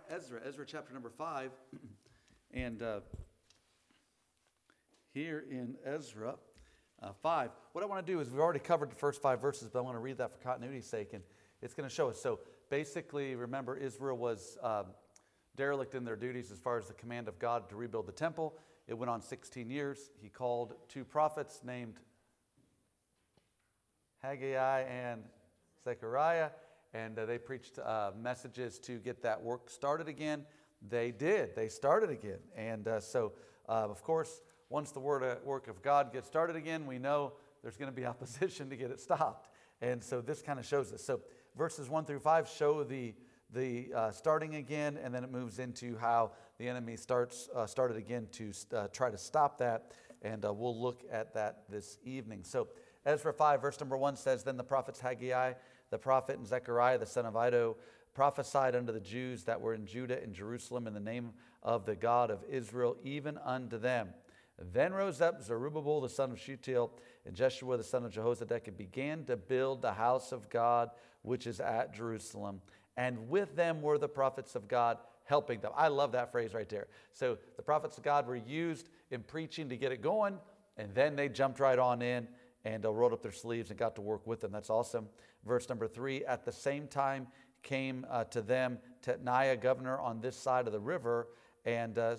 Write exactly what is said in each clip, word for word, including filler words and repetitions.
Ezra, Ezra chapter number five. And uh, here in Ezra uh, five, what I want to do is we've already covered the first five verses, but I want to read that for continuity's sake, and it's going to show us. So basically, remember, Israel was um, derelict in their duties as far as the command of God to rebuild the temple. It went on sixteen years. He called two prophets named Haggai and Zechariah, and uh, they preached uh, messages to get that work started again. They did. They started again. And uh, so, uh, of course, once the word, uh, work of God gets started again, we know there's going to be opposition to get it stopped. And so this kind of shows us. So verses one through five show the, the uh, starting again, and then it moves into how the enemy starts uh, started again to uh, try to stop that. And uh, we'll look at that this evening. So Ezra five, verse number one says, Then the prophets Haggai, the prophet, and Zechariah, the son of Iddo, prophesied unto the Jews that were in Judah and Jerusalem in the name of the God of Israel, even unto them. Then rose up Zerubbabel, the son of Shealtiel, and Jeshua, the son of Jehozadak, and began to build the house of God, which is at Jerusalem. And with them were the prophets of God, helping them. I love that phrase right there. So the prophets of God were used in preaching to get it going, and then they jumped right on in and uh, rolled up their sleeves and got to work with them. That's awesome. Verse number three, at the same time came uh, to them Tetniah, governor on this side of the river, and uh,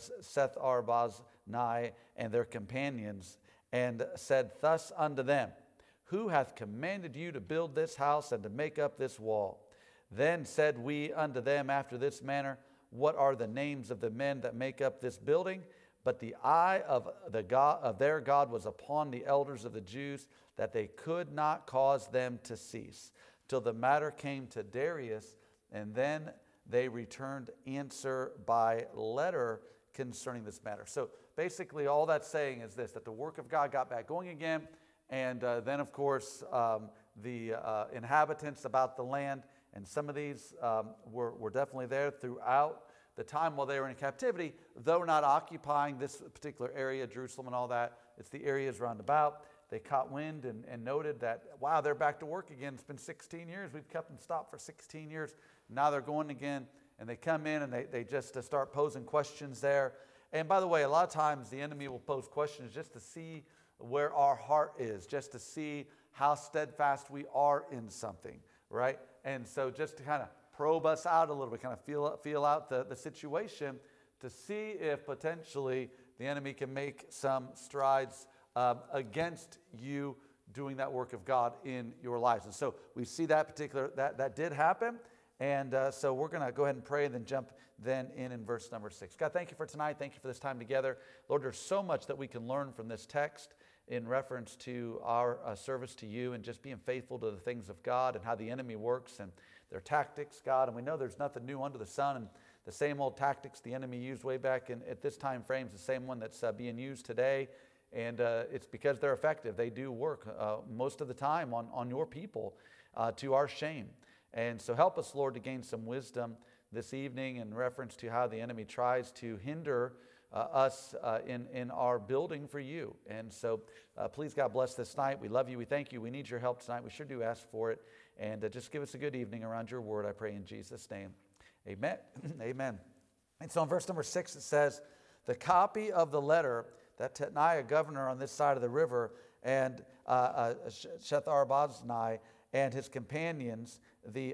Seth-Arbaznai and their companions, and said thus unto them, Who hath commanded you to build this house and to make up this wall? Then said we unto them after this manner, What are the names of the men that make up this building? But the eye of, the God, of their God was upon the elders of the Jews, that they could not cause them to cease, till the matter came to Darius, and then they returned answer by letter concerning this matter. So basically all that's saying is this, that the work of God got back going again, and uh, then of course um, the uh, inhabitants about the land, and some of these um, were, were definitely there throughout the time while they were in captivity, though not occupying this particular area, Jerusalem and all that. It's the areas round about. They caught wind and, and noted that, wow, they're back to work again. It's been sixteen years. We've kept them stopped for sixteen years. Now they're going again, and they come in and they, they just uh, start posing questions there. And by the way, a lot of times the enemy will pose questions just to see where our heart is, just to see how steadfast we are in something, right? And so just to kind of probe us out a little bit, kind of feel, feel out the, the situation to see if potentially the enemy can make some strides um, against you doing that work of God in your lives. And so we see that particular, that, that did happen. And uh, so we're going to go ahead and pray and then jump then in in verse number six. God, thank you for tonight. Thank you for this time together. Lord, there's so much that we can learn from this text in reference to our uh, service to you and just being faithful to the things of God and how the enemy works and their tactics, God. And we know there's nothing new under the sun, and the same old tactics the enemy used way back in, at this time frame is the same one that's uh, being used today. And uh, it's because they're effective. They do work uh, most of the time on, on your people uh, to our shame. And so help us, Lord, to gain some wisdom this evening in reference to how the enemy tries to hinder uh, us uh, in, in our building for you. And so uh, please, God, bless this night. We love you. We thank you. We need your help tonight. We sure do ask for it. And uh, just give us a good evening around your word, I pray in Jesus' name. Amen. Amen. And so in verse number six, it says, the copy of the letter that Tetniah, governor on this side of the river, and uh, uh, Seth-Arbaznai and his companions, the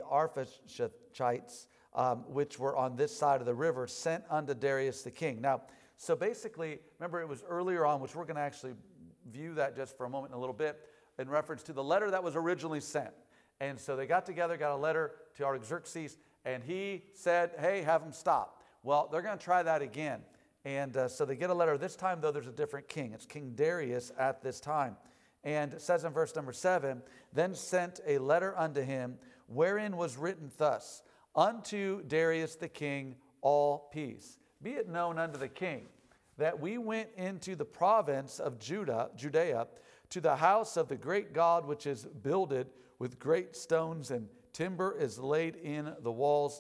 Arphaxites, um, which were on this side of the river, sent unto Darius the king. Now, so basically, remember it was earlier on, which we're going to actually view that just for a moment in a little bit, in reference to the letter that was originally sent. And so they got together, got a letter to Artaxerxes, and he said, hey, have them stop. Well, they're going to try that again. And uh, so they get a letter. This time, though, there's a different king. It's King Darius at this time. And it says in verse number seven, then sent a letter unto him, wherein was written thus, unto Darius the king, all peace. Be it known unto the king that we went into the province of Judah, Judea, to the house of the great God, which is builded with great stones, and timber is laid in the walls.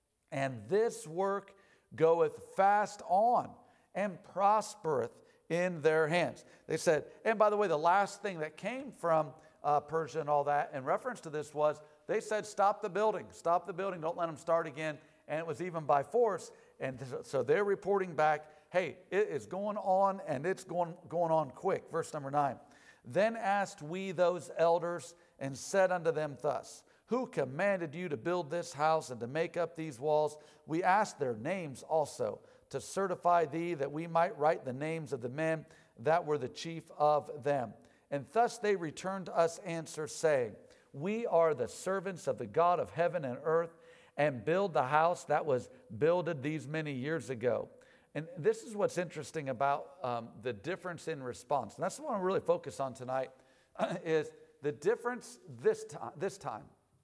And this work goeth fast on, and prospereth in their hands. They said, and by the way, the last thing that came from uh, Persia and all that in reference to this was, they said, stop the building, stop the building, don't let them start again. and it was even by force. And so they're reporting back, hey, it is going on, and it's going, going on quick. Verse number nine. Then asked we those elders and said unto them thus, who commanded you to build this house and to make up these walls? We asked their names also, to certify thee that we might write the names of the men that were the chief of them. And thus they returned us answer, saying, we are the servants of the God of heaven and earth, and build the house that was builded these many years ago. And this is what's interesting about um, the difference in response. And that's what I want to really focus on tonight, is the difference this time. This time.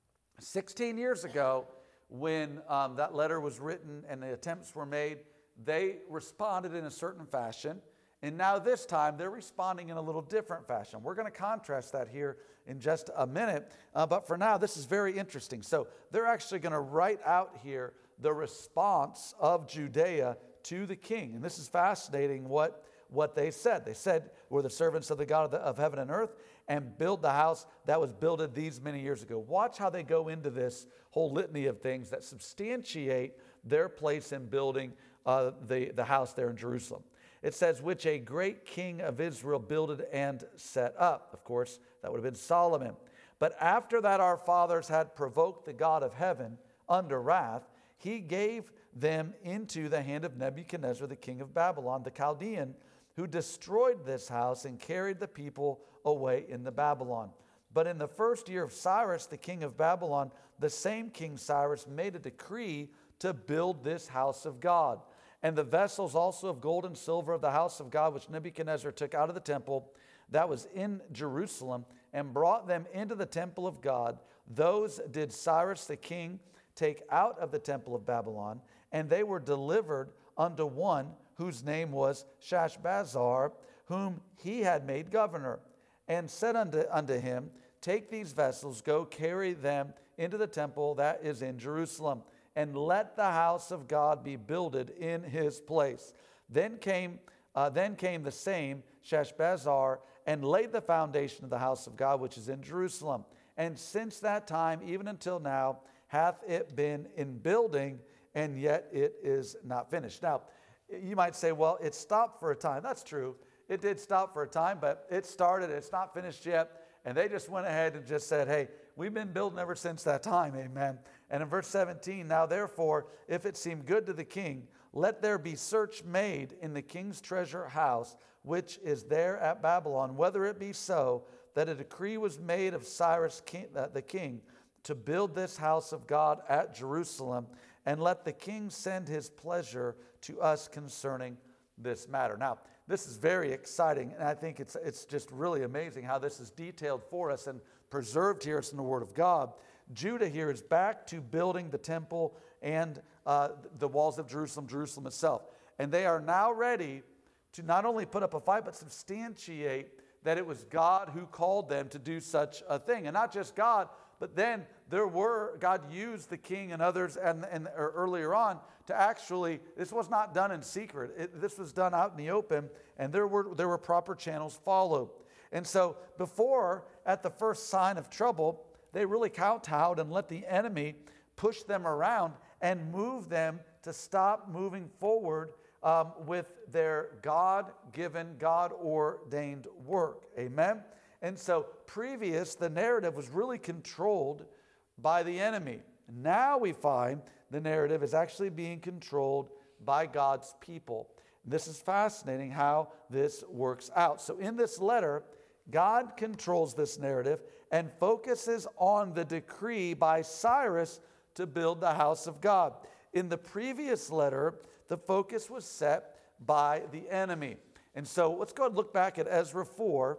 sixteen years ago, when um, that letter was written and the attempts were made, they responded in a certain fashion. And now this time, they're responding in a little different fashion. We're going to contrast that here in just a minute. Uh, but for now, this is very interesting. So they're actually going to write out here the response of Judea to the king. And this is fascinating what, what they said. They said, we're the servants of the God of, the, of heaven and earth, and build the house that was builded these many years ago. Watch how they go into this whole litany of things that substantiate their place in building uh, the, the house there in Jerusalem. It says, which a great king of Israel builded and set up. Of course, that would have been Solomon. But after that our fathers had provoked the God of heaven under wrath, he gave them into the hand of Nebuchadnezzar, the king of Babylon, the Chaldean, who destroyed this house and carried the people away into Babylon. But in the first year of Cyrus, the king of Babylon, the same King Cyrus made a decree to build this house of God. And the vessels also of gold and silver of the house of God, which Nebuchadnezzar took out of the temple that was in Jerusalem, and brought them into the temple of God, those did Cyrus the king take out of the temple of Babylon, and they were delivered unto one whose name was Shashbazzar, whom he had made governor, and said unto, unto him, take these vessels, go carry them into the temple that is in Jerusalem, and let the house of God be builded in his place. Then came, uh, then came the same Shashbazzar and laid the foundation of the house of God, which is in Jerusalem. And since that time, even until now, hath it been in building, and yet it is not finished. Now, you might say, well, it stopped for a time. That's true. It did stop for a time, but it started. It's not finished yet. And they just went ahead and just said, hey, we've been building ever since that time. Amen. And in verse seventeen, now therefore, if it seem good to the king, let there be search made in the king's treasure house, which is there at Babylon, whether it be so that a decree was made of Cyrus king, uh, the king to build this house of God at Jerusalem, and let the king send his pleasure to us concerning this matter. Now, this is very exciting, and I think it's, it's just really amazing how this is detailed for us and preserved here in the Word of God. Judah here is back to building the temple and uh, the walls of Jerusalem, Jerusalem itself. And they are now ready to not only put up a fight, but substantiate that it was God who called them to do such a thing. And not just God, but then there were, God used the king and others and, and or earlier on to actually, this was not done in secret. It, this was done out in the open, and there were, there were proper channels followed. And so before, at the first sign of trouble, they really kowtowed and let the enemy push them around and move them to stop moving forward um, with their God-given, God-ordained work. Amen? And so previous, the narrative was really controlled by the enemy. Now we find the narrative is actually being controlled by God's people. This is fascinating how this works out. So in this letter, God controls this narrative and focuses on the decree by Cyrus to build the house of God. In the previous letter, the focus was set by the enemy. And so let's go and look back at Ezra four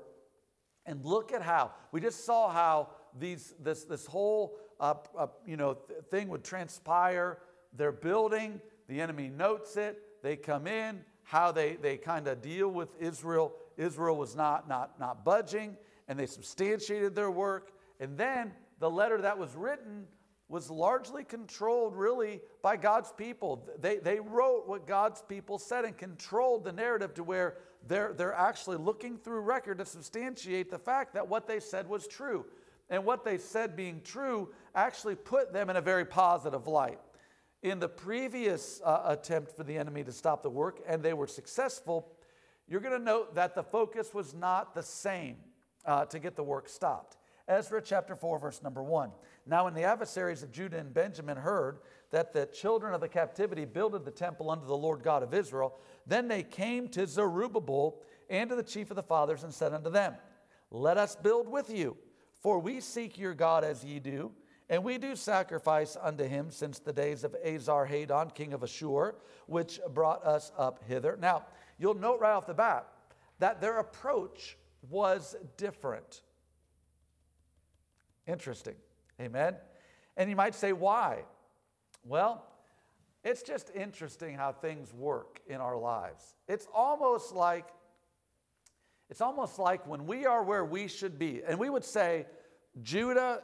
and look at how, we just saw how these this, this whole uh, uh, you know, th- thing would transpire. They're building, the enemy notes it, they come in, how they, they kind of deal with Israel. Israel was not, not, not budging, and they substantiated their work. And then the letter that was written was largely controlled really by God's people. They, they wrote what God's people said and controlled the narrative to where they're, they're actually looking through record to substantiate the fact that what they said was true. And what they said being true actually put them in a very positive light. in the previous uh, attempt for the enemy to stop the work, and they were successful, you're going to note that the focus was not the same uh, to get the work stopped. Ezra chapter four, verse number one. Now when the adversaries of Judah and Benjamin heard that the children of the captivity builded the temple unto the Lord God of Israel, then they came to Zerubbabel and to the chief of the fathers and said unto them, let us build with you, for we seek your God as ye do, and we do sacrifice unto him since the days of Azar-Hadon, king of Ashur, which brought us up hither. Now, you'll note right off the bat that their approach was different. Interesting. Amen? And you might say, why? Well, it's just interesting how things work in our lives. It's almost like, it's almost like when we are where we should be, and we would say, Judah,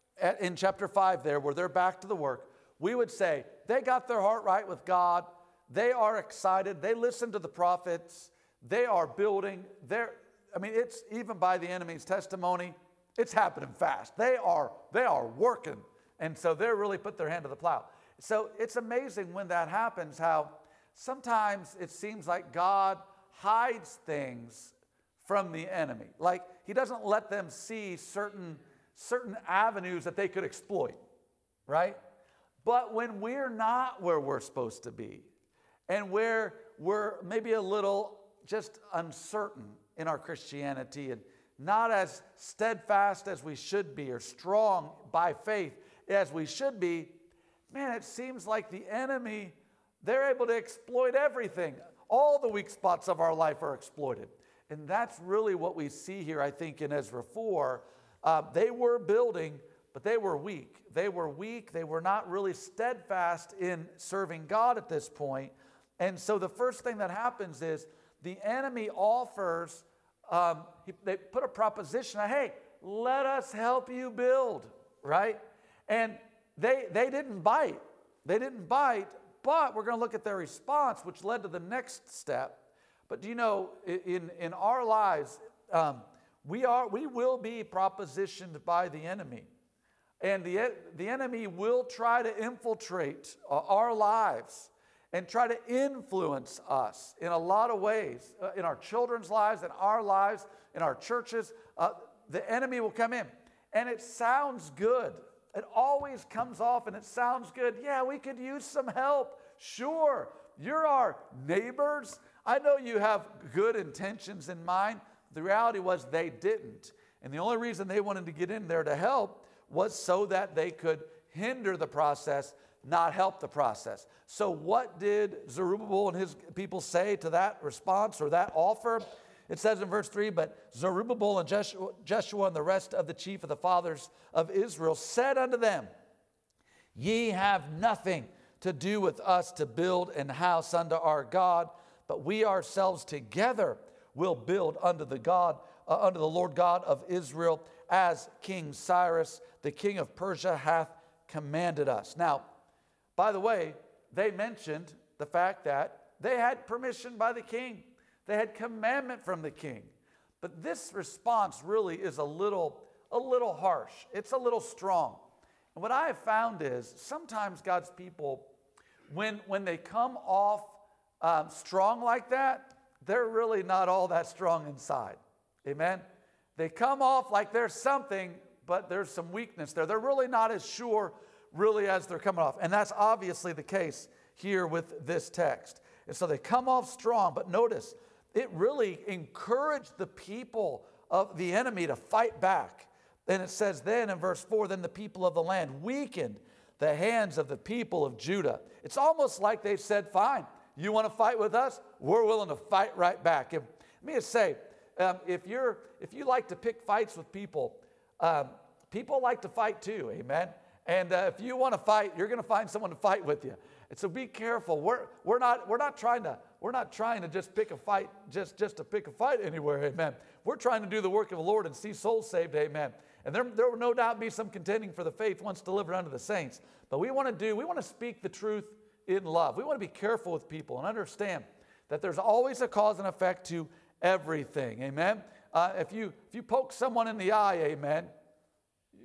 in chapter five there, where they're back to the work, we would say, they got their heart right with God. They are excited. They listen to the prophets. They are building. They're, I mean, it's even by the enemy's testimony, it's happening fast. They are, they are working. And so they're really put their hand to the plow. So it's amazing when that happens, how sometimes it seems like God hides things from the enemy. Like he doesn't let them see certain, certain avenues that they could exploit, right? But when we're not where we're supposed to be, and where we're maybe a little just uncertain in our Christianity and not as steadfast as we should be or strong by faith as we should be, man, it seems like the enemy, they're able to exploit everything. All the weak spots of our life are exploited. And that's really what we see here, I think, in Ezra four. Uh, they were building, but they were weak. They were weak. They were not really steadfast in serving God at this point. And so the first thing that happens is the enemy offers, um, he, they put a proposition, hey, let us help you build, right? And they, they didn't bite. They didn't bite, but we're going to look at their response, which led to the next step. But do you know, in, in our lives, um, we, are, we will be propositioned by the enemy. And the, the enemy will try to infiltrate uh, our lives and try to influence us in a lot of ways, uh, in our children's lives, in our lives, in our churches. Uh, the enemy will come in. And it sounds good. It always comes off and it sounds good. Yeah, we could use some help. Sure, you're our neighbors. I know you have good intentions in mind. The reality was they didn't. And the only reason they wanted to get in there to help was so that they could hinder the process, not help the process. So what did Zerubbabel and his people say to that response or that offer? It says in verse three, but Zerubbabel and Jeshua, Jeshua and the rest of the chief of the fathers of Israel said unto them, ye have nothing to do with us to build an house unto our God, but we ourselves together will build unto the God, uh, unto the Lord God of Israel, as King Cyrus, the king of Persia, hath commanded us. Now, by the way, they mentioned the fact that they had permission by the king. They had commandment from the king. But this response really is a little, a little harsh. It's a little strong. And what I have found is sometimes God's people, when, when they come off um, strong like that, they're really not all that strong inside. Amen? They come off like there's something, but there's some weakness there. They're really not as sure really as they're coming off. And that's obviously the case here with this text. And so they come off strong, but notice, it really encouraged the people of the enemy to fight back. And it says then in verse four, then the people of the land weakened the hands of the people of Judah. It's almost like they said, fine, you want to fight with us? We're willing to fight right back. If, let me just say, um, if, you're, if you like to pick fights with people, um, people like to fight too, amen? And uh, if you want to fight, you're going to find someone to fight with you. And so be careful. We're, we're, not, we're, not trying to, we're not trying to just pick a fight, just, just to pick a fight anywhere, amen. We're trying to do the work of the Lord and see souls saved, amen. And there, there will no doubt be some contending for the faith once delivered unto the saints. But we want to do, we want to speak the truth in love. We want to be careful with people and understand that there's always a cause and effect to everything, amen. Uh, if, you, if you poke someone in the eye, amen,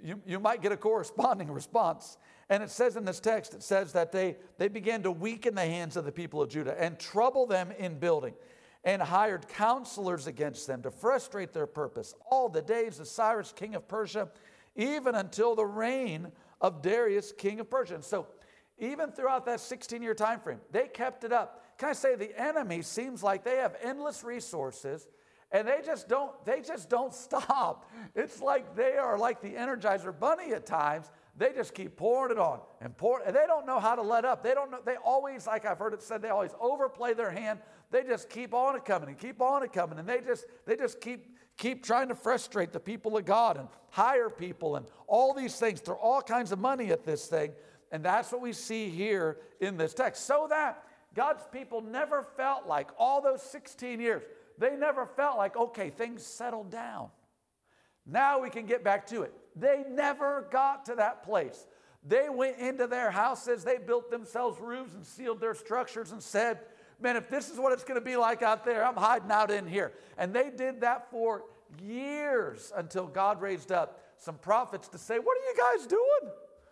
you, you might get a corresponding response. And it says in this text, it says that they, they began to weaken the hands of the people of Judah and trouble them in building, and hired counselors against them to frustrate their purpose all the days of Cyrus, king of Persia, even until the reign of Darius, king of Persia. And so even throughout that sixteen-year time frame, they kept it up. Can I say the enemy seems like they have endless resources, and they just don't, they just don't stop. It's like they are like the Energizer Bunny at times. They just keep pouring it on and pouring, and they don't know how to let up. They don't know, they always, like I've heard it said, they always overplay their hand. They just keep on it coming and keep on it coming, and they just they just keep keep trying to frustrate the people of God and hire people and all these things. Throw all kinds of money at this thing, and that's what we see here in this text. So that God's people never felt like all those sixteen years, they never felt like, okay, things settled down. Now we can get back to it. They never got to that place. They went into their houses, they built themselves roofs and sealed their structures and said, man, if this is what it's going to be like out there, I'm hiding out in here. And they did that for years until God raised up some prophets to say, what are you guys doing?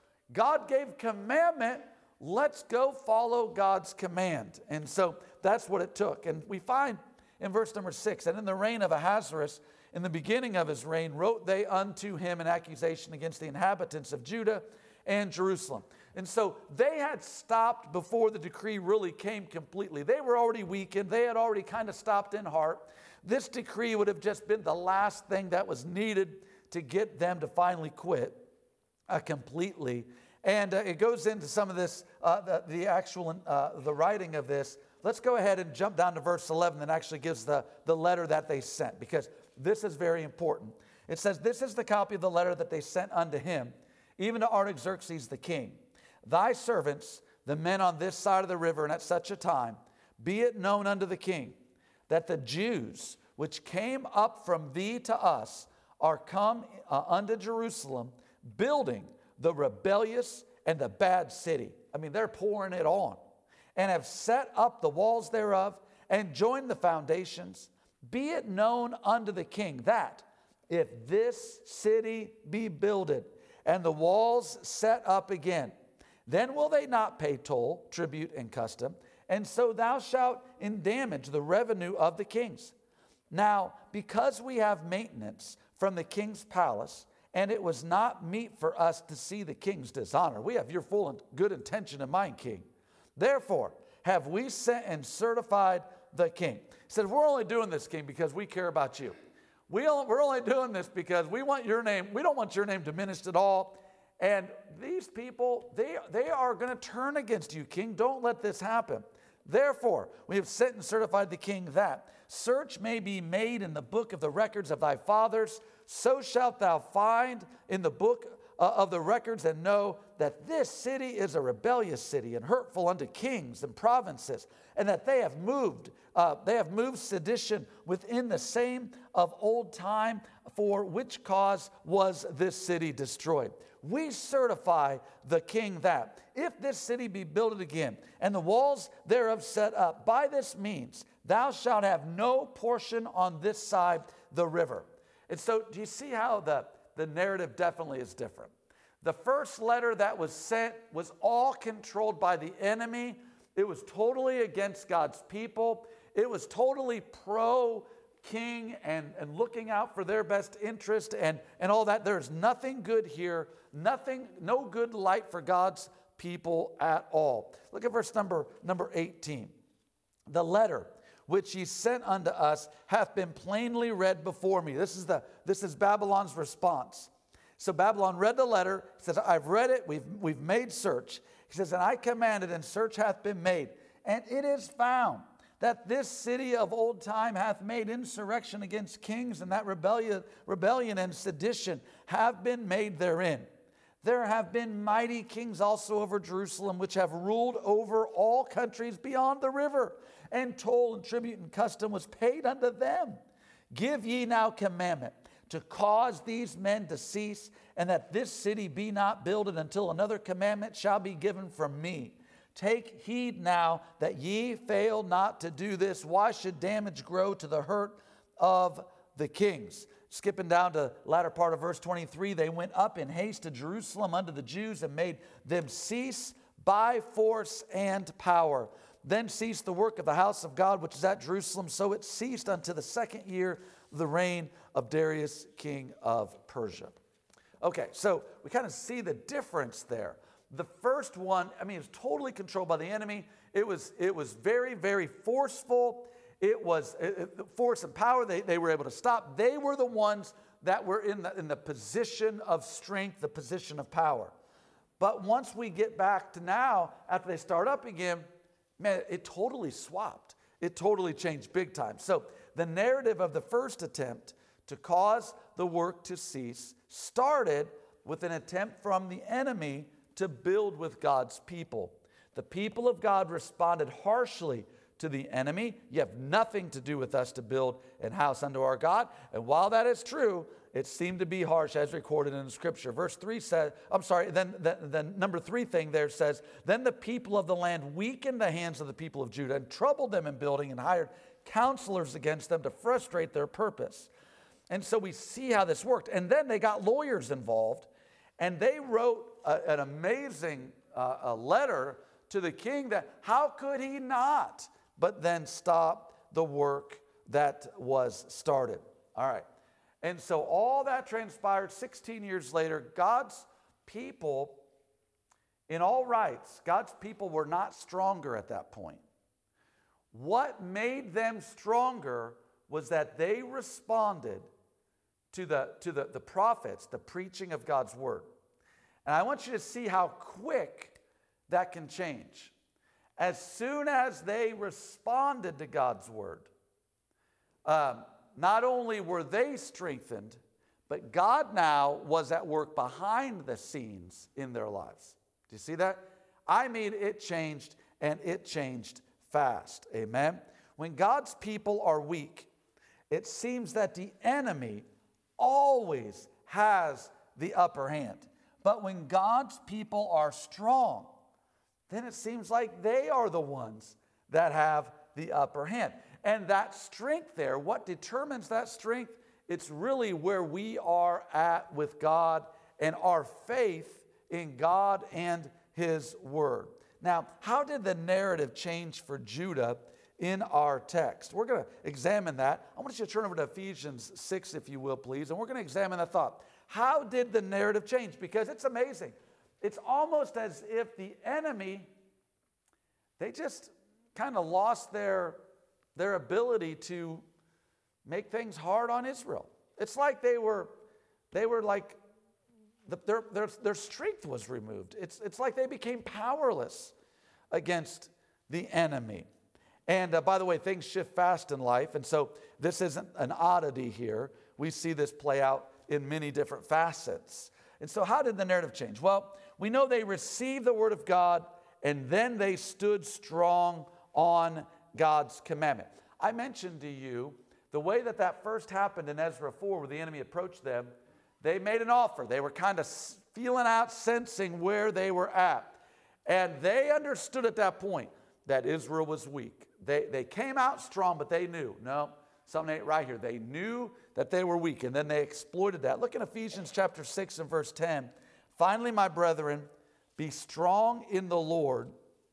God gave commandment. Let's go follow God's command. And so that's what it took. And we find in verse number six, and in the reign of Ahasuerus, in the beginning of his reign, wrote they unto him an accusation against the inhabitants of Judah and Jerusalem. And so they had stopped before the decree really came completely. They were already weakened. They had already kind of stopped in heart. This decree would have just been the last thing that was needed to get them to finally quit uh, completely. And uh, it goes into some of this, uh, the, the actual, uh, the writing of this. Let's go ahead and jump down to verse eleven that actually gives the, the letter that they sent, because this is very important. It says, this is the copy of the letter that they sent unto him, even to Artaxerxes the king. Thy servants, the men on this side of the river, and at such a time, be it known unto the king, that the Jews which came up from thee to us are come uh, unto Jerusalem, building the rebellious and the bad city. I mean, they're pouring it on. And have set up the walls thereof, and joined the foundations. Be it known unto the king that if this city be builded, and the walls set up again, then will they not pay toll, tribute, and custom, and so thou shalt endamage the revenue of the kings. Now, because we have maintenance from the king's palace, and it was not meet for us to see the king's dishonor. We have your full and good intention in mind, king. Therefore, have we sent and certified the king. He said, we're only doing this, king, because we care about you. We don't, we're only doing this because we want your name. We don't want your name diminished at all. And these people, they, they are going to turn against you, king. Don't let this happen. Therefore, we have sent and certified the king that search may be made in the book of the records of thy fathers. So shalt thou find in the book uh, of the records and know that this city is a rebellious city and hurtful unto kings and provinces, and that they have moved, uh, they have moved sedition within the same of old time, for which cause was this city destroyed. We certify the king that if this city be built again, and the walls thereof set up, by this means thou shalt have no portion on this side the river. And so do you see how the, the narrative definitely is different? The first letter that was sent was all controlled by the enemy. It was totally against God's people. It was totally pro-king and, and looking out for their best interest and, and all that. There's nothing good here, nothing, no good light for God's people at all. Look at verse number, number eighteen. The letter which ye sent unto us hath been plainly read before me. This is, the, this is Babylon's response. So Babylon read the letter, says, I've read it, we've, we've made search. He says, and I commanded, and search hath been made. And it is found that this city of old time hath made insurrection against kings, and that rebellion, rebellion and sedition have been made therein. There have been mighty kings also over Jerusalem, which have ruled over all countries beyond the river, and toll and tribute and custom was paid unto them. Give ye now commandment to cause these men to cease, and that this city be not builded until another commandment shall be given from me. Take heed now that ye fail not to do this. Why should damage grow to the hurt of the kings? skipping down to the latter part of verse twenty-three, they went up in haste to Jerusalem unto the Jews and made them cease by force and power. Then ceased the work of the house of God, which is at Jerusalem. So it ceased unto the second year of the reign of Darius, king of Persia. Okay, so we kind of see the difference there. The first one, I mean, it was totally controlled by the enemy. It was, it was very, very forceful. It was it, it, force and power. They, they were able to stop. They were the ones that were in the, in the position of strength, the position of power. But once we get back to now, after they start up again, man, it totally swapped. It totally changed big time. So the narrative of the first attempt to cause the work to cease started with an attempt from the enemy to build with God's people. The people of God responded harshly to the enemy. You have nothing to do with us to build an house unto our God. And while that is true, it seemed to be harsh as recorded in the scripture. Verse three says, I'm sorry, then the, the number three thing there says, then the people of the land weakened the hands of the people of Judah and troubled them in building and hired counselors against them to frustrate their purpose. And so we see how this worked. And then they got lawyers involved, and they wrote a, an amazing uh, a letter to the king that how could he not but then stop the work that was started. All right. And so all that transpired sixteen years later. God's people, in all rights, God's people were not stronger at that point. What made them stronger was that they responded to the, to the, the prophets, the preaching of God's word. And I want you to see how quick that can change. As soon as they responded to God's word, um, not only were they strengthened, but God now was at work behind the scenes in their lives. Do you see that? I mean, it changed, and it changed fast. Amen? When God's people are weak, it seems that the enemy always has the upper hand. But when God's people are strong, then it seems like they are the ones that have the upper hand. And that strength there, what determines that strength? It's really where we are at with God and our faith in God and His Word. Now, how did the narrative change for Judah in our text? We're going to examine that. I want you to turn over to Ephesians six, if you will, please, and we're going to examine that thought. How did the narrative change? Because it's amazing. It's almost as if the enemy, they just kind of lost their, their ability to make things hard on Israel. It's like they were, they were like, the, their, their, their strength was removed. It's, it's like they became powerless against the enemy. And uh, by the way, things shift fast in life, and so this isn't an oddity here. We see this play out in many different facets. And so how did the narrative change? Well, we know they received the word of God, and then they stood strong on God's commandment. I mentioned to you the way that that first happened in Ezra four, where the enemy approached them. They made an offer. They were kind of feeling out, sensing where they were at. And they understood at that point that Israel was weak. They, they came out strong, but they knew, no, something ain't right here. They knew that they were weak, and then they exploited that. Look in Ephesians chapter six and verse ten. Finally, my brethren, be strong in the Lord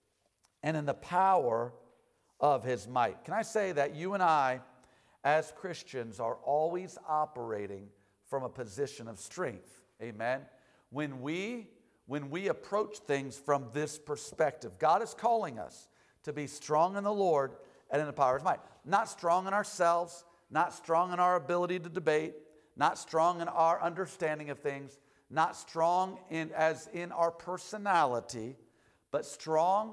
and in the power of His might. Can I say that you and I, as Christians, are always operating from a position of strength? Amen. When we, when we approach things from this perspective, God is calling us to be strong in the Lord and in the power of His might. Not strong in ourselves, not strong in our ability to debate, not strong in our understanding of things, not strong in as in our personality, but strong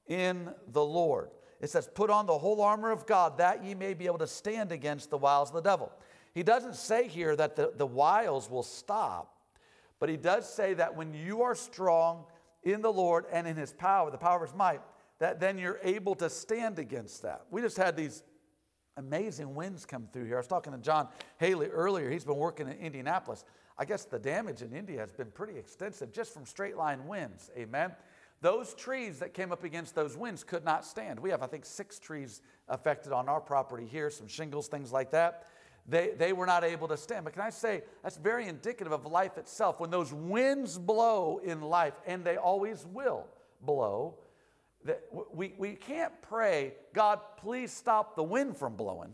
in the Lord. It says, put on the whole armor of God, that ye may be able to stand against the wiles of the devil. He doesn't say here that the, the wiles will stop, but he does say that when you are strong in the Lord and in His power, the power of His might, that then you're able to stand against that. We just had these amazing winds come through here. I was talking to John Haley earlier. He's been working in Indianapolis. I guess the damage in India has been pretty extensive just from straight line winds. Amen. Those trees that came up against those winds could not stand. We have, I think, six trees affected on our property here, some shingles, things like that. they, they were not able to stand. But can I say, that's very indicative of life itself. When those winds blow in life, and they always will blow, that we, we can't pray, God, please stop the wind from blowing,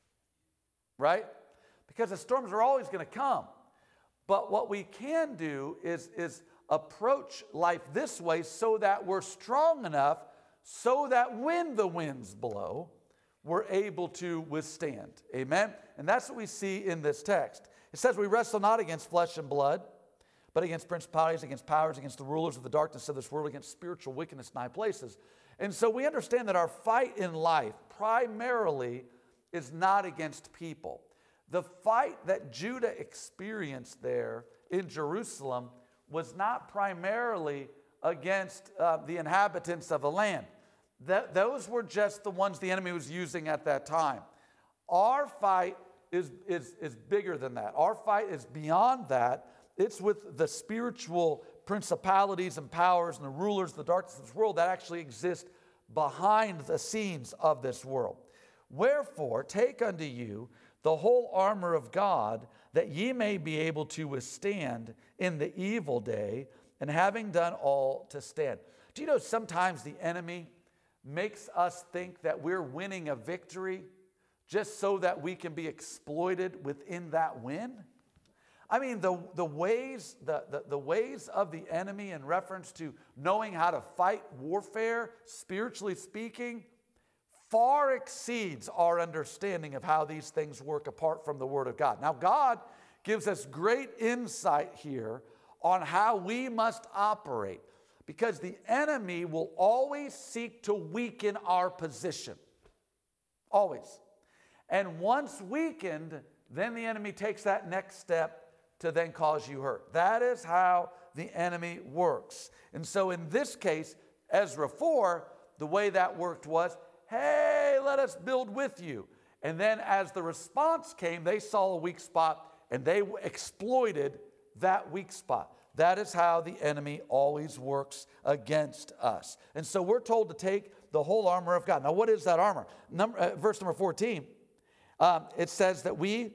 right? Because the storms are always going to come. But what we can do is, is approach life this way so that we're strong enough so that when the winds blow, we're able to withstand. Amen? And that's what we see in this text. It says we wrestle not against flesh and blood, but against principalities, against powers, against the rulers of the darkness of this world, against spiritual wickedness in high places. And so we understand that our fight in life primarily is not against people. The fight that Judah experienced there in Jerusalem was not primarily against uh, the inhabitants of the land. That, those were just the ones the enemy was using at that time. Our fight is, is, is bigger than that. Our fight is beyond that. It's with the spiritual principalities and powers and the rulers of the darkness of this world that actually exist behind the scenes of this world. Wherefore, take unto you the whole armor of God, that ye may be able to withstand in the evil day, and having done all to stand. Do you know sometimes the enemy makes us think that we're winning a victory just so that we can be exploited within that win? I mean, the, the, ways, the, the, the ways of the enemy in reference to knowing how to fight warfare, spiritually speaking, far exceeds our understanding of how these things work apart from the Word of God. Now, God gives us great insight here on how we must operate, because the enemy will always seek to weaken our position. Always. And once weakened, then the enemy takes that next step to then cause you hurt. That is how the enemy works. And so in this case, Ezra four, the way that worked was, hey, let us build with you. And then as the response came, they saw a weak spot and they exploited that weak spot. That is how the enemy always works against us. And so we're told to take the whole armor of God. Now, what is that armor? Number, uh, verse number fourteen, um, it says that we,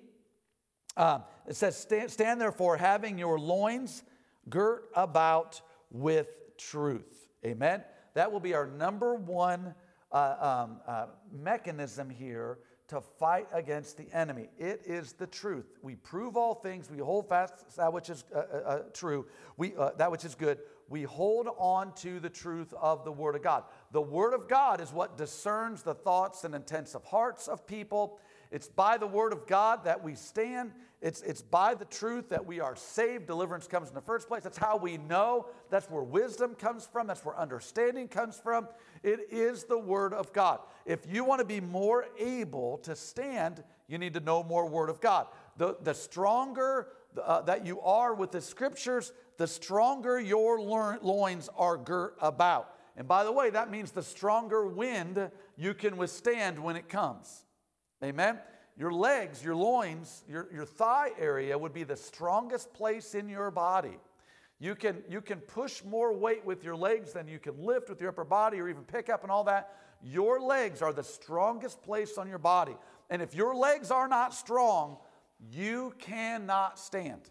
um, it says, stand, stand therefore having your loins girt about with truth. Amen? That will be our number one uh, um, uh, mechanism here to fight against the enemy. It is the truth. We prove all things. We hold fast that which is uh, uh, true, we, uh, that which is good. We hold on to the truth of the Word of God. The Word of God is what discerns the thoughts and intents of hearts of people. It's by the Word of God that we stand. It's, it's by the truth that we are saved. Deliverance comes in the first place. That's how we know. That's where wisdom comes from. That's where understanding comes from. It is the Word of God. If you want to be more able to stand, you need to know more Word of God. The, the stronger uh, that you are with the Scriptures, the stronger your loins are girt about. And by the way, that means the stronger wind you can withstand when it comes. Amen? Your legs, your loins, your, your thigh area would be the strongest place in your body. You can, you can push more weight with your legs than you can lift with your upper body or even pick up and all that. Your legs are the strongest place on your body. And if your legs are not strong, you cannot stand.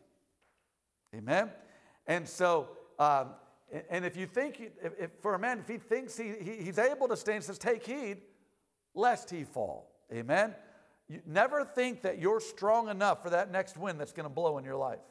Amen? And so, um, and if you think, if, if for a man, if he thinks he, he, he's able to stand, he says, take heed, lest he fall. Amen? You never think that you're strong enough for that next wind that's going to blow in your life.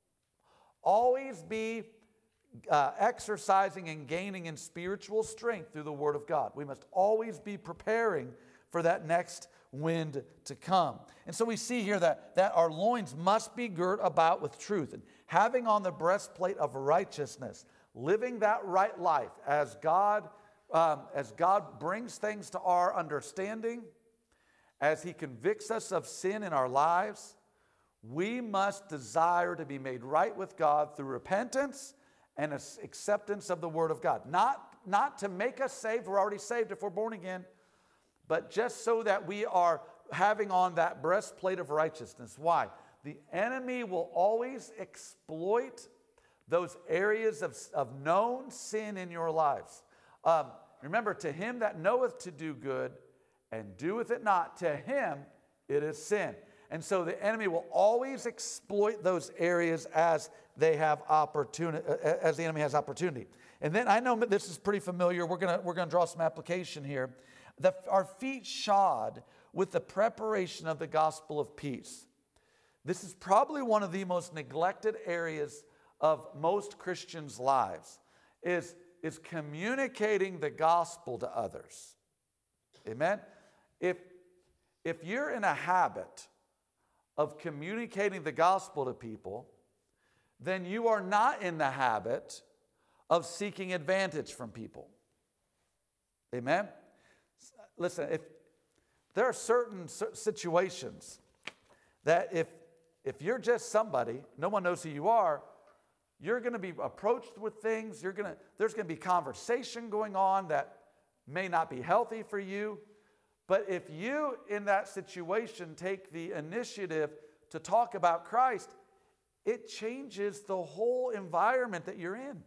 Always be uh, exercising and gaining in spiritual strength through the Word of God. We must always be preparing for that next wind to come. And so we see here that, that our loins must be girt about with truth, and having on the breastplate of righteousness, living that right life as God, um, as God brings things to our understanding, as He convicts us of sin in our lives. We must desire to be made right with God through repentance and acceptance of the Word of God. Not, not to make us saved, we're already saved if we're born again, but just so that we are having on that breastplate of righteousness. Why? The enemy will always exploit those areas of, of known sin in your lives. Um, remember, to him that knoweth to do good and doeth it not, to him it is sin. And so the enemy will always exploit those areas as they have opportunity, as the enemy has opportunity. And then I know this is pretty familiar. We're gonna we're gonna draw some application here. The, our feet shod with the preparation of the gospel of peace. This is probably one of the most neglected areas of most Christians' lives, is, is communicating the gospel to others. Amen? If, if you're in a habit of communicating the gospel to people, then you are not in the habit of seeking advantage from people. Amen? Listen, if there are certain situations that if, if you're just somebody, no one knows who you are, you're going to be approached with things, you're going to, there's going to be conversation going on that may not be healthy for you. But if you, in that situation, take the initiative to talk about Christ, it changes the whole environment that you're in.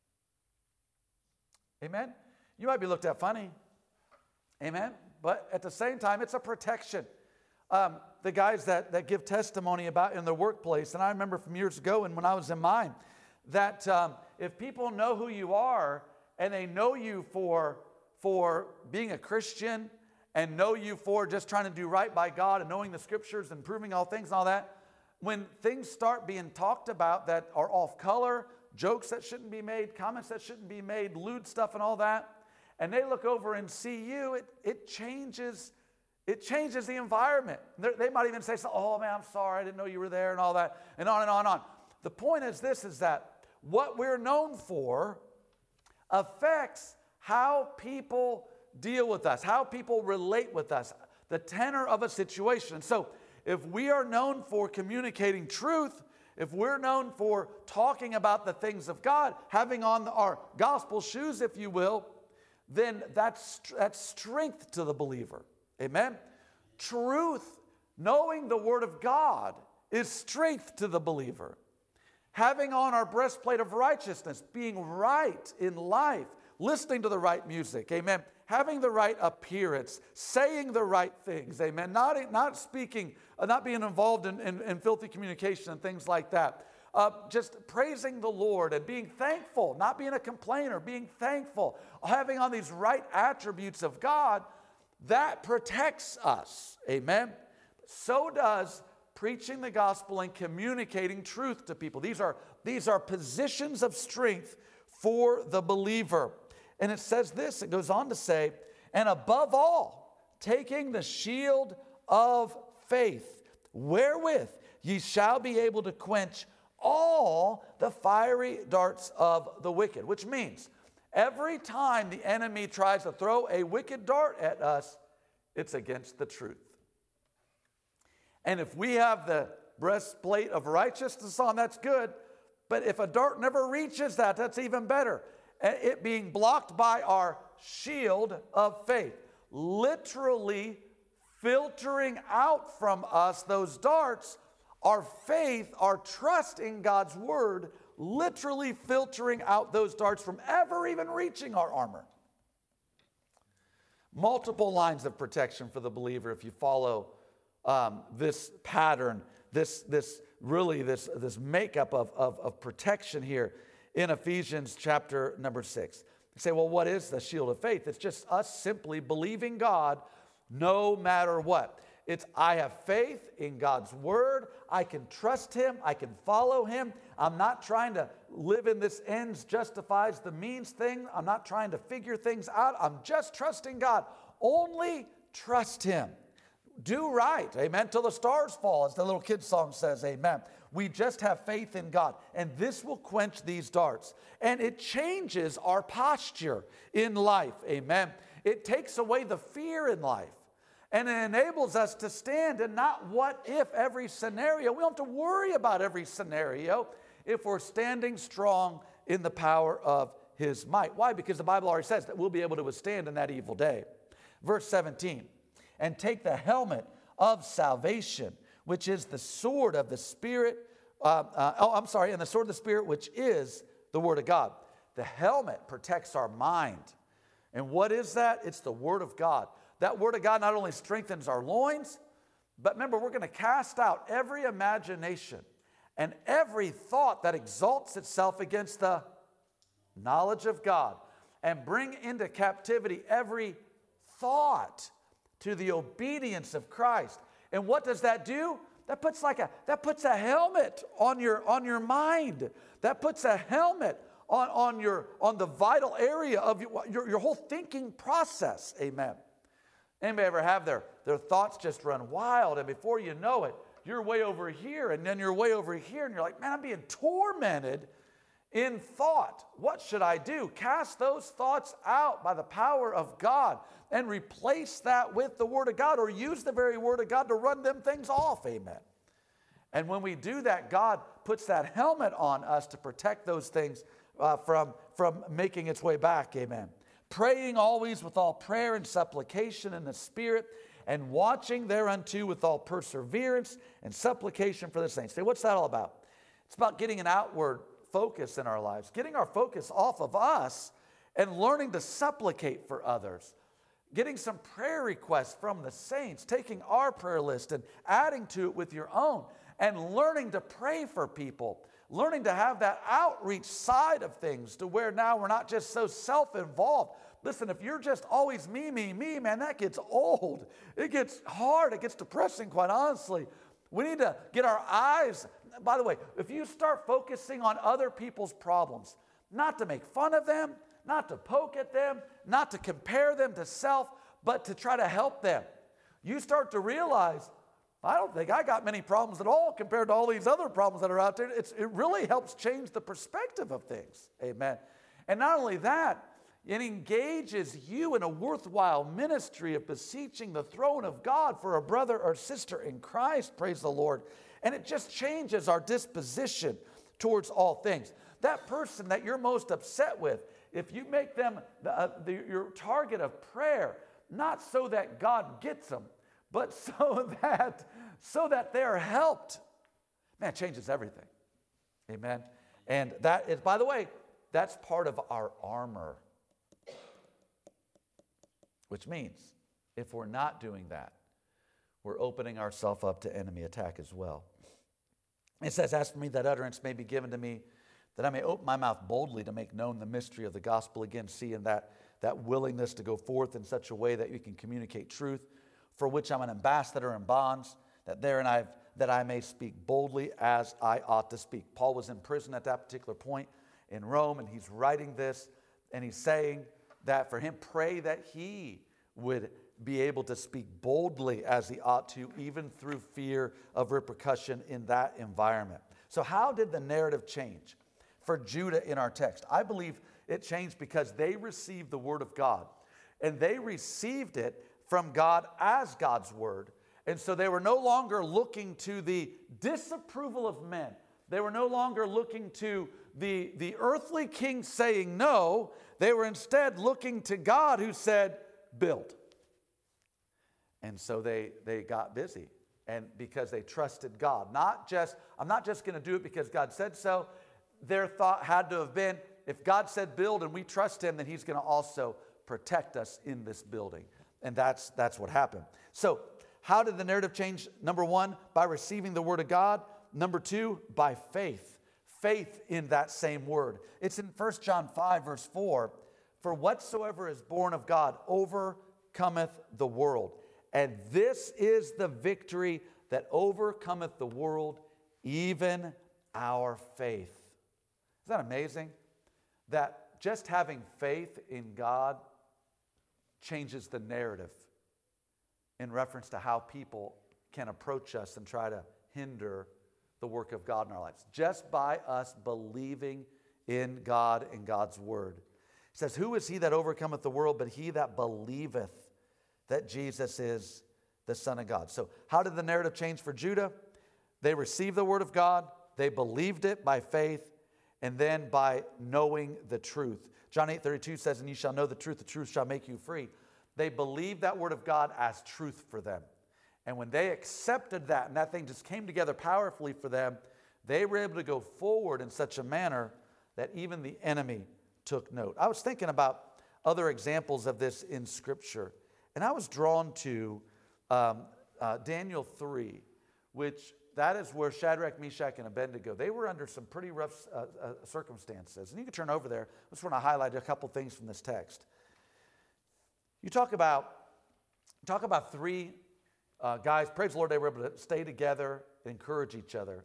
Amen? You might be looked at funny. Amen? But at the same time, it's a protection. Um, the guys that, that give testimony about in their workplace, and I remember from years ago and when I was in mine, that um, if people know who you are and they know you for, for being a Christian and know you for just trying to do right by God and knowing the scriptures and proving all things and all that, when things start being talked about that are off color, jokes that shouldn't be made, comments that shouldn't be made, lewd stuff and all that, and they look over and see you, it, it changes it changes the environment. They're, they might even say, oh man, I'm sorry, I didn't know you were there and all that, and on and on and on. The point is this, is that what we're known for affects how people deal with us, how people relate with us, the tenor of a situation. So if we are known for communicating truth, if we're known for talking about the things of God, having on our gospel shoes, if you will, then that's, that's strength to the believer. Amen? Truth, knowing the Word of God, is strength to the believer. Having on our breastplate of righteousness, being right in life, listening to the right music, amen, having the right appearance, saying the right things, amen, not, not speaking, uh, not being involved in, in, in filthy communication and things like that. Uh, just praising the Lord and being thankful, not being a complainer, being thankful, having on these right attributes of God, that protects us, amen. So does preaching the gospel and communicating truth to people. These are, these are positions of strength for the believer. And it says this, it goes on to say, and above all, taking the shield of faith, wherewith ye shall be able to quench all the fiery darts of the wicked. Which means, every time the enemy tries to throw a wicked dart at us, it's against the truth. And if we have the breastplate of righteousness on, that's good. But if a dart never reaches that, that's even better. It being blocked by our shield of faith, literally filtering out from us those darts, our faith, our trust in God's word, literally filtering out those darts from ever even reaching our armor. Multiple lines of protection for the believer if you follow um, this pattern, this, this really this, this makeup of, of, of protection here in Ephesians chapter number six. You say, well, what is the shield of faith? It's just us simply believing God no matter what. It's I have faith in God's word. I can trust him. I can follow him. I'm not trying to live in this ends justifies the means thing. I'm not trying to figure things out. I'm just trusting God. Only trust him. Do right, amen, till the stars fall, as the little kid's song says, amen. We just have faith in God, and this will quench these darts. And it changes our posture in life, amen. It takes away the fear in life. And it enables us to stand in not what if every scenario. We don't have to worry about every scenario if we're standing strong in the power of his might. Why? Because the Bible already says that we'll be able to withstand in that evil day. Verse seventeen, and take the helmet of salvation, which is the sword of the Spirit. Uh, uh, oh, I'm sorry, and the sword of the Spirit, which is the Word of God. The helmet protects our mind. And what is that? It's the Word of God. That Word of God not only strengthens our loins, But remember, we're going to cast out every imagination and every thought that exalts itself against the knowledge of God, and bring into captivity every thought to the obedience of Christ. And what does that do? That puts like a that puts a helmet on your on your mind. That puts a helmet on, on your on the vital area of your, your, your whole thinking process. Amen. Anybody ever have their, their thoughts just run wild, and before you know it, you're way over here, and then you're way over here, and you're like, man, I'm being tormented in thought. What should I do? Cast those thoughts out by the power of God and replace that with the Word of God, or use the very Word of God to run them things off. Amen. And when we do that, God puts that helmet on us to protect those things uh, from, from making its way back. Amen. Praying always with all prayer and supplication in the Spirit, and watching thereunto with all perseverance and supplication for the saints. Say, what's that all about? It's about getting an outward focus in our lives, getting our focus off of us and learning to supplicate for others, getting some prayer requests from the saints, taking our prayer list and adding to it with your own, and learning to pray for people, learning to have that outreach side of things to where now we're not just so self-involved. Listen, if you're just always me, me, me, man, that gets old. It gets hard. It gets depressing, quite honestly. We need to get our eyes. By the way, if you start focusing on other people's problems, not to make fun of them, not to poke at them, not to compare them to self, but to try to help them, you start to realize, I don't think I got many problems at all compared to all these other problems that are out there. It's, it really helps change the perspective of things. Amen. And not only that, it engages you in a worthwhile ministry of beseeching the throne of God for a brother or sister in Christ, praise the Lord. And it just changes our disposition towards all things. That person that you're most upset with, if you make them the, uh, the, your target of prayer, not so that God gets them, but so that, so that they're helped, man, it changes everything. Amen. And that is, by the way, that's part of our armor. Which means, if we're not doing that, we're opening ourselves up to enemy attack as well. It says, as for me, that utterance may be given to me, that I may open my mouth boldly to make known the mystery of the gospel. Again, seeing that, that willingness to go forth in such a way that you can communicate truth, for which I'm an ambassador in bonds, that therein I've, that I may speak boldly as I ought to speak. Paul was in prison at that particular point in Rome, and he's writing this, and he's saying that for him, pray that he would be able to speak boldly as he ought to, even through fear of repercussion in that environment. So how did the narrative change for Judah in our text? I believe it changed because they received the word of God, and they received it from God as God's word. And so they were no longer looking to the disapproval of men. They were no longer looking to the, the earthly king saying no. They were instead looking to God, who said, build. And so they, they got busy. And because they trusted God. Not just, I'm not just going to do it because God said so. Their thought had to have been, if God said build and we trust him, then he's going to also protect us in this building. And that's, that's what happened. So how did the narrative change? Number one, by receiving the word of God. Number two, by faith. Faith in that same word. It's in First John five, verse four. For whatsoever is born of God overcometh the world. And this is the victory that overcometh the world, even our faith. Isn't that amazing? That just having faith in God changes the narrative in reference to how people can approach us and try to hinder the work of God in our lives. Just by us believing in God and God's word. It says, who is he that overcometh the world but he that believeth that Jesus is the Son of God? So how did the narrative change for Judah? They received the word of God. They believed it by faith, and then by knowing the truth. John eight thirty-two says, and you shall know the truth, the truth shall make you free. They believed that word of God as truth for them. And when they accepted that, and that thing just came together powerfully for them, they were able to go forward in such a manner that even the enemy took note. I was thinking about other examples of this in Scripture, and I was drawn to um, uh, Daniel three, which that is where Shadrach, Meshach, and Abednego, they were under some pretty rough uh, uh, circumstances. And you can turn over there. I just want to highlight a couple things from this text. You talk about, talk about three uh, guys, praise the Lord, they were able to stay together and encourage each other.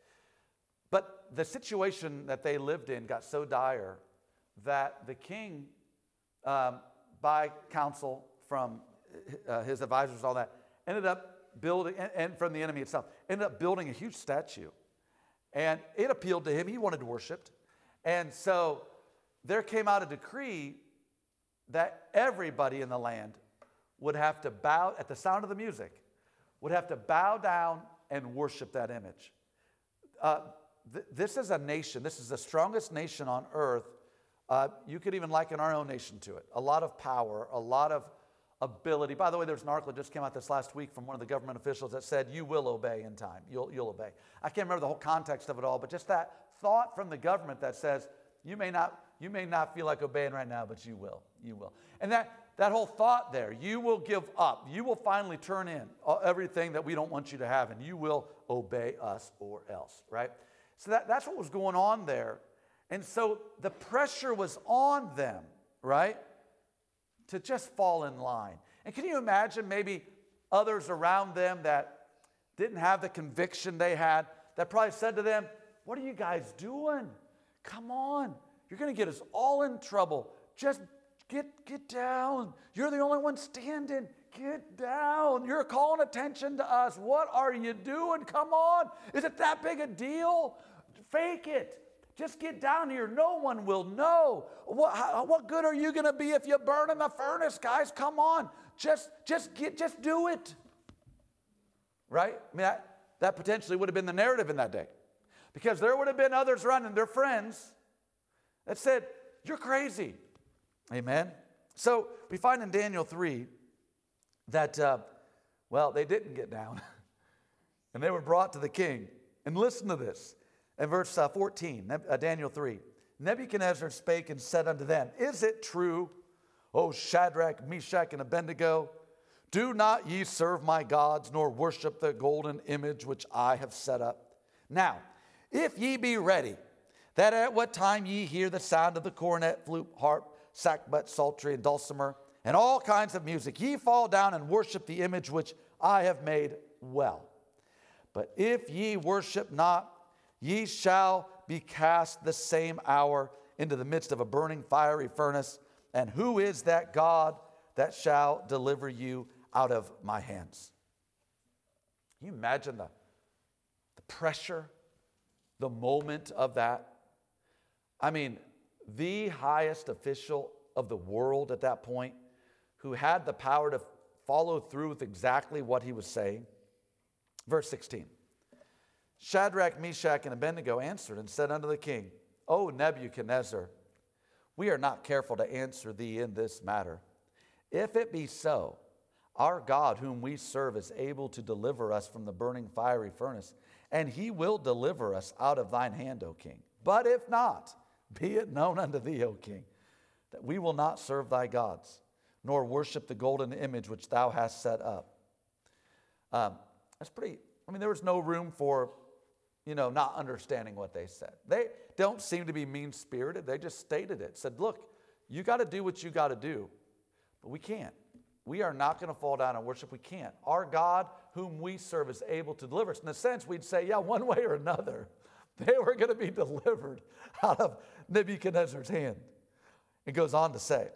But the situation that they lived in got so dire that the king, um, by counsel from uh, his advisors, all that, ended up building, and, and from the enemy itself, ended up building a huge statue. And it appealed to him. He wanted to worship. And so there came out a decree that everybody in the land would have to bow, at the sound of the music, would have to bow down and worship that image. Uh, th- this is a nation. This is the strongest nation on earth. Uh, you could even liken our own nation to it. A lot of power, a lot of ability. By the way, there's an article that just came out this last week from one of the government officials that said, you will obey in time. You'll, you'll obey. I can't remember the whole context of it all, but just that thought from the government that says, you may not, you may not feel like obeying right now, but you will. You will. And that, that whole thought there, you will give up. You will finally turn in everything that we don't want you to have, and you will obey us or else, right? So that, that's what was going on there. And so the pressure was on them, right, to just fall in line. And can you imagine maybe others around them that didn't have the conviction they had, that probably said to them, what are you guys doing? Come on. You're going to get us all in trouble. Just get, get down. You're the only one standing. Get down. You're calling attention to us. What are you doing? Come on. Is it that big a deal? Fake it. Just get down here. No one will know. What, how, what good are you going to be if you burn in the furnace, guys? Come on. Just, just, get, just do it. Right? I mean, that, that potentially would have been the narrative in that day. Because there would have been others running, their friends, that said, you're crazy. Amen? So we find in Daniel three that, uh, well, they didn't get down. And they were brought to the king. And listen to this. In verse uh, fourteen, uh, Daniel three, Nebuchadnezzar spake and said unto them, is it true, O Shadrach, Meshach, and Abednego, do not ye serve my gods, nor worship the golden image which I have set up? Now, if ye be ready, that at what time ye hear the sound of the cornet, flute, harp, sackbut, psaltery, and dulcimer, and all kinds of music, ye fall down and worship the image which I have made well. But if ye worship not, ye shall be cast the same hour into the midst of a burning fiery furnace. And who is that God that shall deliver you out of my hands? Can you imagine the, the pressure, the moment of that? I mean, the highest official of the world at that point, who had the power to follow through with exactly what he was saying. Verse sixteen. Shadrach, Meshach, and Abednego answered and said unto the king, O Nebuchadnezzar, we are not careful to answer thee in this matter. If it be so, our God whom we serve is able to deliver us from the burning fiery furnace, and he will deliver us out of thine hand, O king. But if not, be it known unto thee, O king, that we will not serve thy gods, nor worship the golden image which thou hast set up. Um, that's pretty, I mean, there was no room for, you know, not understanding what they said. They don't seem to be mean-spirited. They just stated it. Said, look, you got to do what you got to do, but we can't. We are not going to fall down and worship. We can't. Our God, whom we serve, is able to deliver us. In a sense, we'd say, yeah, one way or another, they were going to be delivered out of Nebuchadnezzar's hand. It goes on to say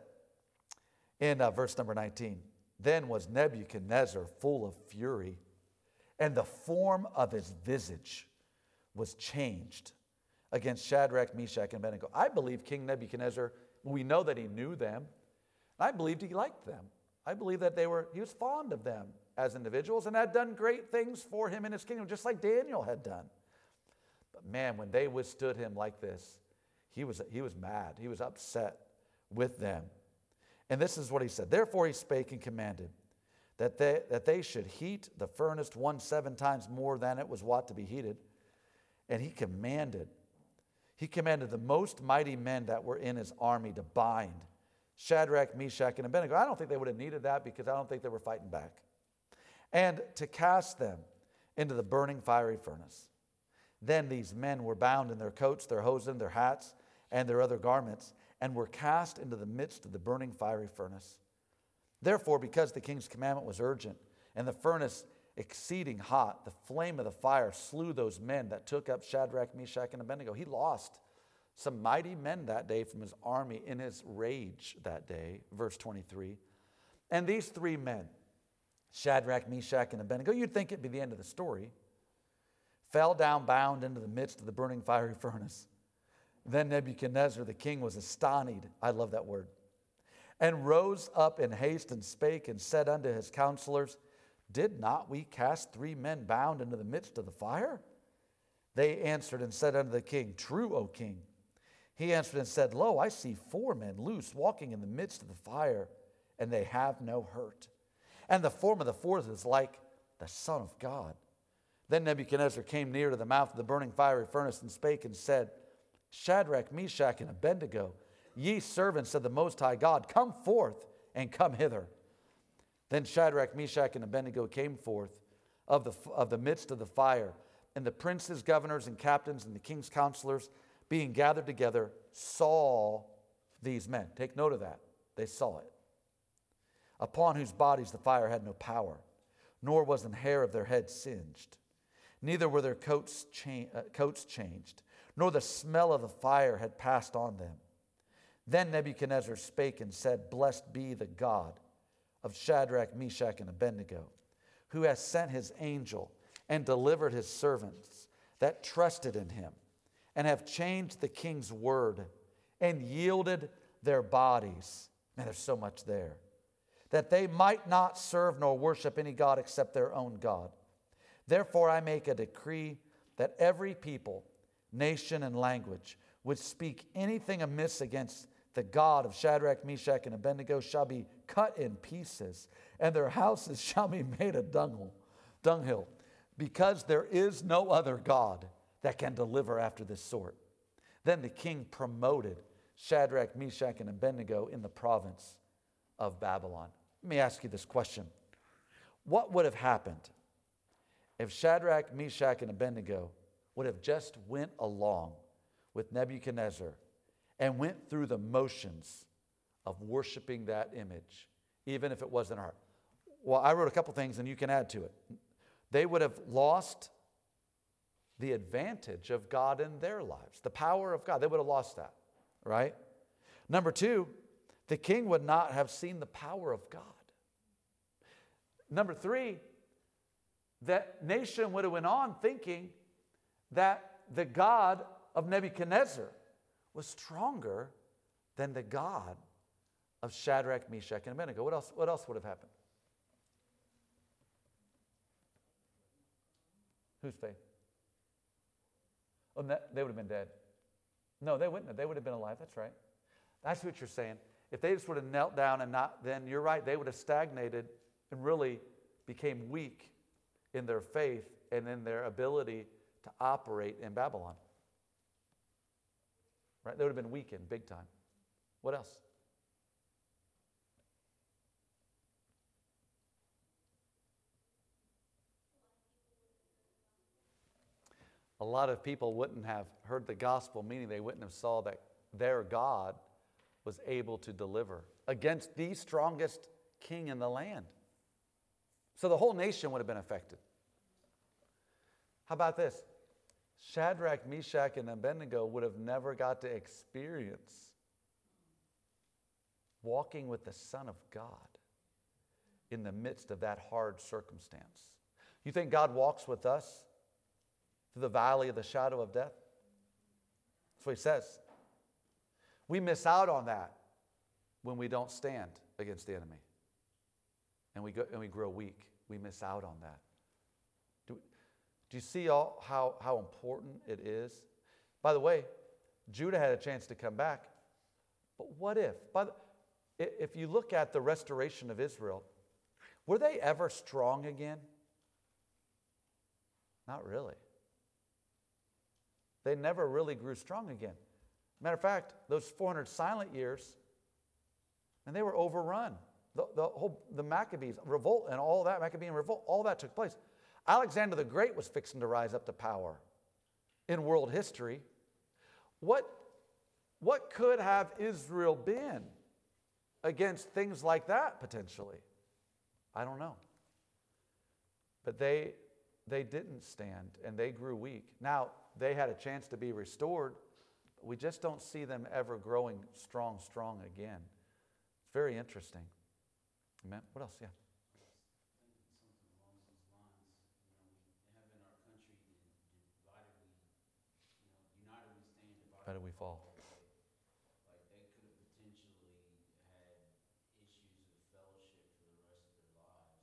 in uh, verse number nineteen, then was Nebuchadnezzar full of fury, and the form of his visage was changed against Shadrach, Meshach, and Abednego. I believe King Nebuchadnezzar, we know that he knew them. I believed he liked them. I believe that they were, he was fond of them as individuals and had done great things for him in his kingdom, just like Daniel had done. But man, when they withstood him like this, he was, he was mad. He was upset with them. And this is what he said. Therefore he spake and commanded that they, that they should heat the furnace one seven times more than it was wont to be heated. And he commanded, he commanded the most mighty men that were in his army to bind Shadrach, Meshach, and Abednego. I don't think they would have needed that because I don't think they were fighting back. and to cast them into the burning fiery furnace. Then these men were bound in their coats, their hosen, their hats, and their other garments, and were cast into the midst of the burning fiery furnace. Therefore, because the king's commandment was urgent, and the furnace exceeding hot, the flame of the fire slew those men that took up Shadrach, Meshach, and Abednego. He lost some mighty men that day from his army in his rage that day. Verse twenty-three. And these three men, Shadrach, Meshach, and Abednego, you'd think it'd be the end of the story, fell down bound into the midst of the burning fiery furnace. Then Nebuchadnezzar the king was astonished. I love that word. And rose up in haste and spake and said unto his counselors, Did not we cast three men bound into the midst of the fire? They answered and said unto the king, True, O king. He answered and said, Lo, I see four men loose walking in the midst of the fire, and they have no hurt. And the form of the fourth is like the Son of God. Then Nebuchadnezzar came near to the mouth of the burning fiery furnace and spake and said, Shadrach, Meshach, and Abednego, ye servants of the Most High God, come forth and come hither. Then Shadrach, Meshach, and Abednego came forth of the, of the midst of the fire, and the princes, governors, and captains, and the king's counselors, being gathered together, saw these men. Take note of that. They saw it. Upon whose bodies the fire had no power, nor was an hair of their head singed. Neither were their coats, cha- uh, coats changed, nor the smell of the fire had passed on them. Then Nebuchadnezzar spake and said, Blessed be the God of Shadrach, Meshach, and Abednego, who has sent his angel and delivered his servants that trusted in him, and have changed the king's word and yielded their bodies. Man, there's so much there. That they might not serve nor worship any God except their own God. Therefore I make a decree that every people, nation, and language would speak anything amiss against the God of Shadrach, Meshach, and Abednego shall be cut in pieces, and their houses shall be made a dunghill, dunghill, because there is no other God that can deliver after this sort. Then the king promoted Shadrach, Meshach, and Abednego in the province of Babylon. Let me ask you this question. What would have happened if Shadrach, Meshach, and Abednego would have just went along with Nebuchadnezzar and went through the motions of worshiping that image, even if it wasn't art? Well, I wrote a couple things and you can add to it. They would have lost the advantage of God in their lives, the power of God. They would have lost that, right? Number two, the king would not have seen the power of God. Number three, that nation would have went on thinking that the God of Nebuchadnezzar was stronger than the God of Shadrach, Meshach, and Abednego. What else, what else would have happened? Whose faith? Oh, they would have been dead. No, they wouldn't have. They would have been alive. That's right. That's what you're saying. If they just would have knelt down and not, then you're right, they would have stagnated and really became weak in their faith and in their ability to operate in Babylon. Right? They would have been weakened big time. What else? A lot of people wouldn't have heard the gospel, meaning they wouldn't have saw that their God was able to deliver against the strongest king in the land. So the whole nation would have been affected. How about this? Shadrach, Meshach, and Abednego would have never got to experience walking with the Son of God in the midst of that hard circumstance. You think God walks with us through the valley of the shadow of death? That's what he says. We miss out on that when we don't stand against the enemy. And we, go, and we grow weak. We miss out on that. Do, do you see all, how, how important it is? By the way, Judah had a chance to come back. But what if? By the, if you look at the restoration of Israel, were they ever strong again? Not really. They never really grew strong again. Matter of fact, those four hundred silent years, and they were overrun The, the whole the Maccabees revolt and all that, Maccabean revolt, all that took place. Alexander the Great was fixing to rise up to power in world history. What, what could have Israel been against things like that potentially? I don't know. But they, they didn't stand, and they grew weak. Now, they had a chance to be restored, but we just don't see them ever growing strong, strong again. It's very interesting. Amen. What else? Yeah. How did we fall? Like they could have potentially had issues of fellowship for the rest of their lives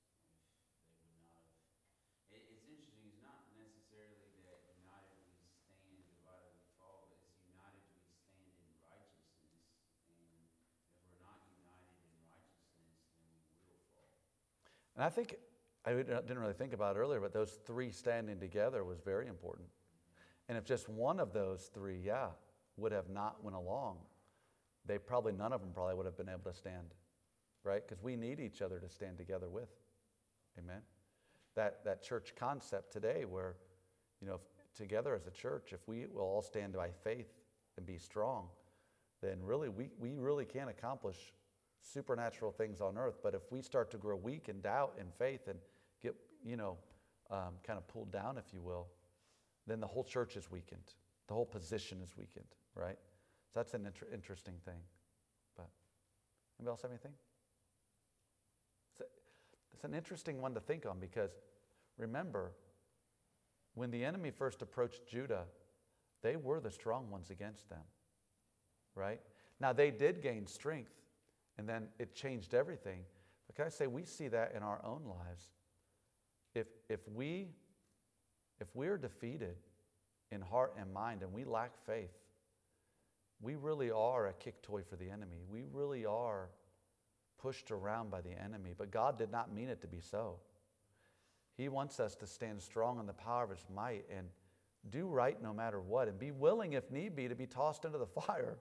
if they would not have. It, it's interesting. It's not necessarily that united we stand, divided we fall, but it's united we stand in righteousness. And if we're not united in righteousness, then we will fall. And I think, I didn't really think about it earlier, but those three standing together was very important. And if just one of those three, yeah, would have not went along, they probably, none of them probably would have been able to stand, right? Because we need each other to stand together with. Amen? That, that church concept today where, you know, if, together as a church, if we will all stand by faith and be strong, then really we, we really can accomplish supernatural things on earth. But if we start to grow weak in doubt and faith and get, you know, um, kind of pulled down, if you will, then the whole church is weakened. The whole position is weakened, right? So that's an inter- interesting thing. But anybody else have anything? It's, a, it's an interesting one to think on because remember, when the enemy first approached Judah, they were the strong ones against them, right? Now they did gain strength, and then it changed everything. But can I say, we see that in our own lives. If if we If we're defeated in heart and mind and we lack faith, we really are a kick toy for the enemy. We really are pushed around by the enemy. But God did not mean it to be so. He wants us to stand strong in the power of His might and do right no matter what and be willing, if need be, to be tossed into the fire.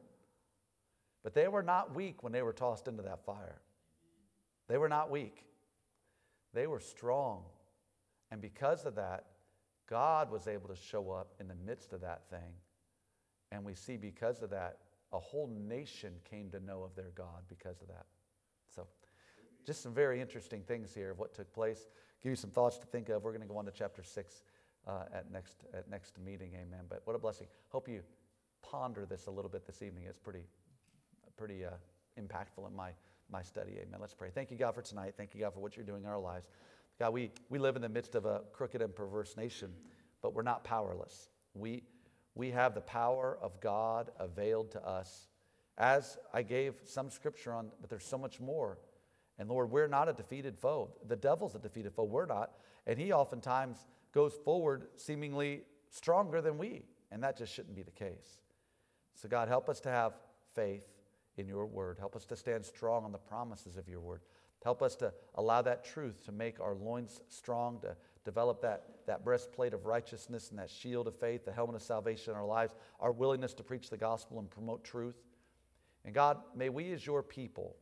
But they were not weak when they were tossed into that fire. They were not weak. They were strong. And because of that, God was able to show up in the midst of that thing. And we see because of that, a whole nation came to know of their God because of that. So just some very interesting things here of what took place. Give you some thoughts to think of. We're going to go on to chapter six uh, at next at next meeting. Amen. But what a blessing. Hope you ponder this a little bit this evening. It's pretty, pretty uh, impactful in my, my study. Amen. Let's pray. Thank you, God, for tonight. Thank you, God, for what you're doing in our lives. God, we, we live in the midst of a crooked and perverse nation, but we're not powerless. We, we have the power of God availed to us. As I gave some scripture on, but there's so much more. And Lord, we're not a defeated foe. The devil's a defeated foe. We're not. And he oftentimes goes forward seemingly stronger than we. And that just shouldn't be the case. So God, help us to have faith in your word. Help us to stand strong on the promises of your word. Help us to allow that truth to make our loins strong, to develop that, that breastplate of righteousness and that shield of faith, the helmet of salvation in our lives, our willingness to preach the gospel and promote truth. And God, may we as your people,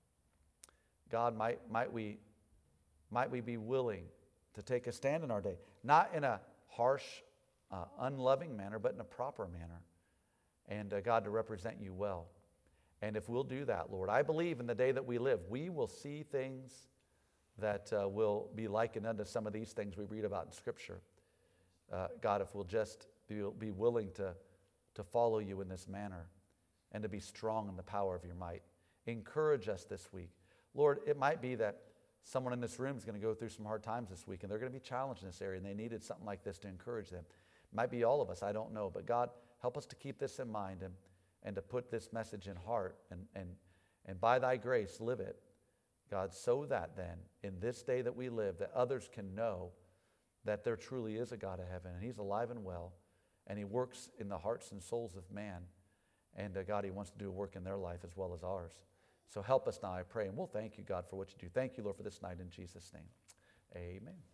God, might, might, we, might we be willing to take a stand in our day, not in a harsh, uh, unloving manner, but in a proper manner. And uh, God, to represent you well. And if we'll do that, Lord, I believe in the day that we live, we will see things that uh, will be likened unto some of these things we read about in Scripture. Uh, God, if we'll just be, be willing to, to follow you in this manner and to be strong in the power of your might. Encourage us this week. Lord, it might be that someone in this room is going to go through some hard times this week, and they're going to be challenged in this area, and they needed something like this to encourage them. It might be all of us, I don't know. But God, help us to keep this in mind and and to put this message in heart and, and, and by thy grace live it, God, so that then in this day that we live, that others can know that there truly is a God of heaven and he's alive and well and he works in the hearts and souls of man. And uh, God, he wants to do a work in their life as well as ours. So help us now, I pray. And we'll thank you, God, for what you do. Thank you, Lord, for this night in Jesus' name. Amen.